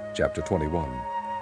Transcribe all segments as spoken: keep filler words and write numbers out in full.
Chapter twenty-one.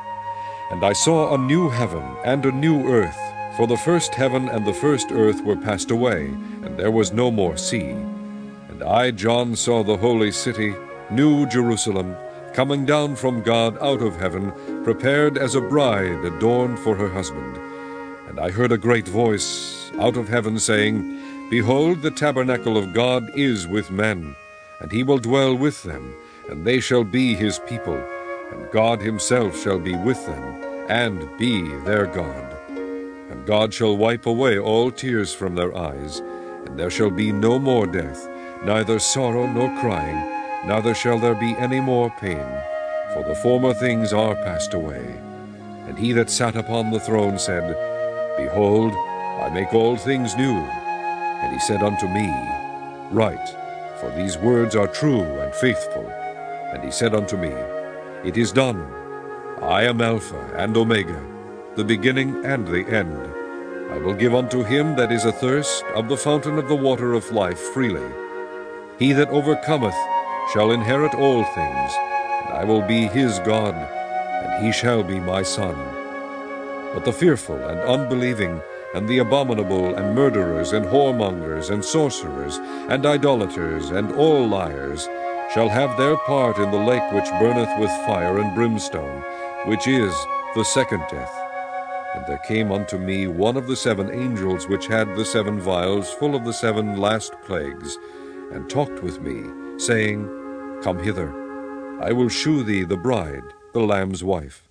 And I saw a new heaven and a new earth, for the first heaven and the first earth were passed away, and there was no more sea. And I, John, saw the holy city, New Jerusalem, coming down from God out of heaven, prepared as a bride adorned for her husband. And I heard a great voice out of heaven saying, Behold, the tabernacle of God is with men, and he will dwell with them, and they shall be his people, and God himself shall be with them, and be their God. And God shall wipe away all tears from their eyes, and there shall be no more death, neither sorrow nor crying, neither shall there be any more pain, for the former things are passed away. And he that sat upon the throne said, Behold, I make all things new. And he said unto me, Write, for these words are true and faithful. And he said unto me, It is done. I am Alpha and Omega, the beginning and the end. I will give unto him that is athirst of the fountain of the water of life freely. He that overcometh shall inherit all things, and I will be his God, and he shall be my son. But the fearful and unbelieving, and the abominable, and murderers, and whoremongers, and sorcerers, and idolaters, and all liars, shall have their part in the lake which burneth with fire and brimstone, which is the second death. And there came unto me one of the seven angels which had the seven vials full of the seven last plagues, and talked with me, saying, Come hither, I will shew thee the bride, the Lamb's wife.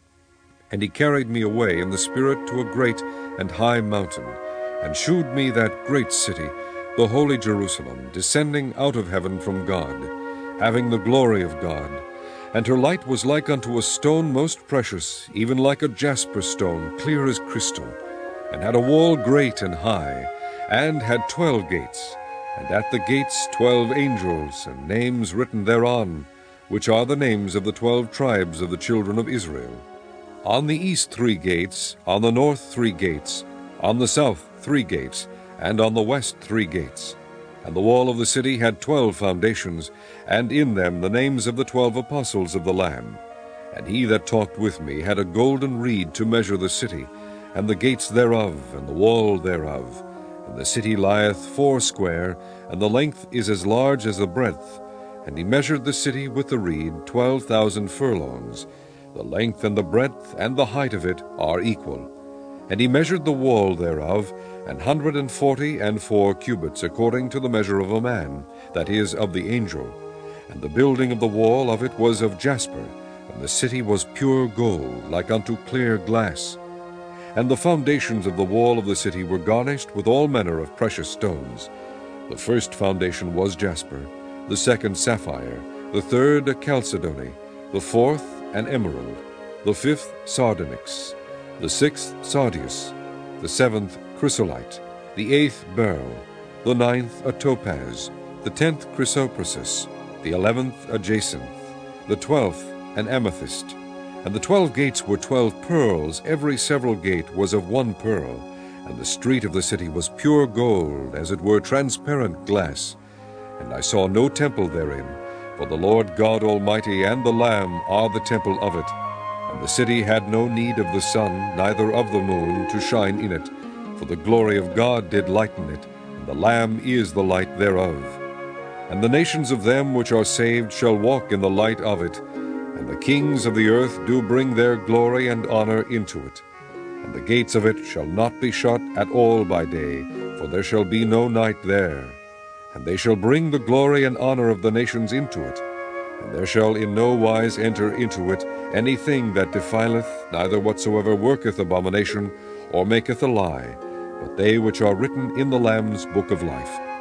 And he carried me away in the Spirit to a great and high mountain, and shewed me that great city, the holy Jerusalem, descending out of heaven from God, having the glory of God. And her light was like unto a stone most precious, even like a jasper stone, clear as crystal, and had a wall great and high, and had twelve gates, and at the gates twelve angels, and names written thereon, which are the names of the twelve tribes of the children of Israel. On the east three gates, on the north three gates, on the south three gates, and on the west three gates. And the wall of the city had twelve foundations, and in them the names of the twelve apostles of the Lamb. And he that talked with me had a golden reed to measure the city, and the gates thereof, and the wall thereof. And the city lieth foursquare, and the length is as large as the breadth. And he measured the city with the reed twelve thousand furlongs. The length and the breadth and the height of it are equal. And he measured the wall thereof, an hundred and forty and four cubits, according to the measure of a man, that is, of the angel. And the building of the wall of it was of jasper, and the city was pure gold, like unto clear glass. And the foundations of the wall of the city were garnished with all manner of precious stones. The first foundation was jasper, the second sapphire, the third a chalcedony, the fourth an emerald, the fifth sardonyx, the sixth sardius, the seventh chrysolite, the eighth beryl, the ninth a topaz, the tenth chrysoprasus, the eleventh a jacinth, the twelfth an amethyst. And the twelve gates were twelve pearls, every several gate was of one pearl, and the street of the city was pure gold, as it were transparent glass. And I saw no temple therein, for the Lord God Almighty and the Lamb are the temple of it. And the city had no need of the sun, neither of the moon, to shine in it, for the glory of God did lighten it, and the Lamb is the light thereof. And the nations of them which are saved shall walk in the light of it, and the kings of the earth do bring their glory and honor into it. And the gates of it shall not be shut at all by day, for there shall be no night there. And they shall bring the glory and honor of the nations into it. And there shall in no wise enter into it anything that defileth, neither whatsoever worketh abomination, or maketh a lie, but they which are written in the Lamb's book of life.